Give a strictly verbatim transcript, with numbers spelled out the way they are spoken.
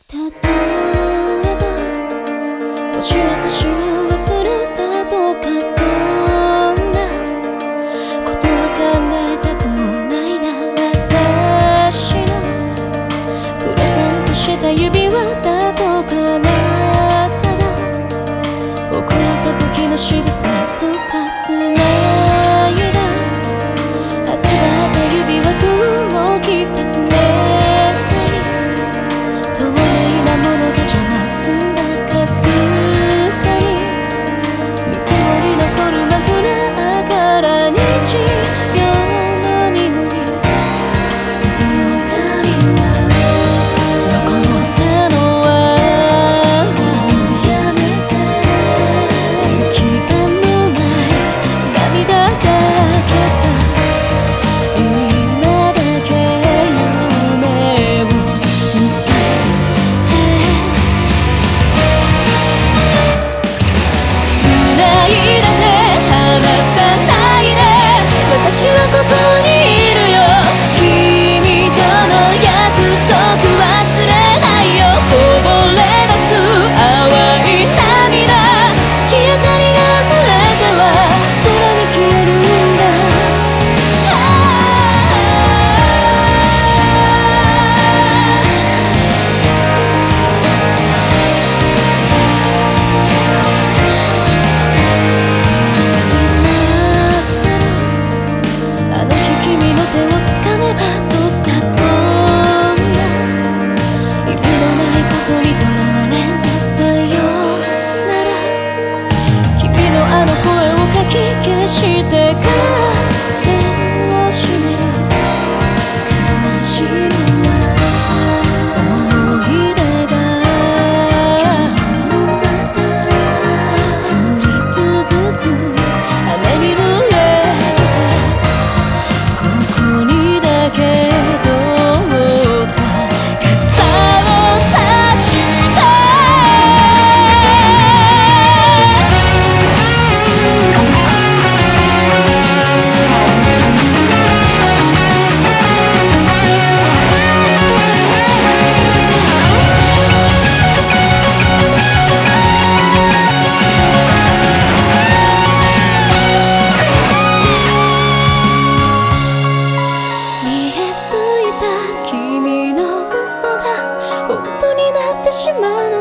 例えばもし私を忘れたとかそんなことは考えたくもないな。私のプレゼントした指輪だとかな、ただ怒った時の仕草とか繋いだはずだった指輪君を切って詰め私はここにいるよ。君との約束忘れないよ。こぼれ出す淡い涙、月明かりが溢れては空に消えるんだ。してカーテンを閉める悲しいのは思い出が今日もまた降り続く雨に濡れるからここにだけどうか傘を差して君の嘘が本当になってしまうの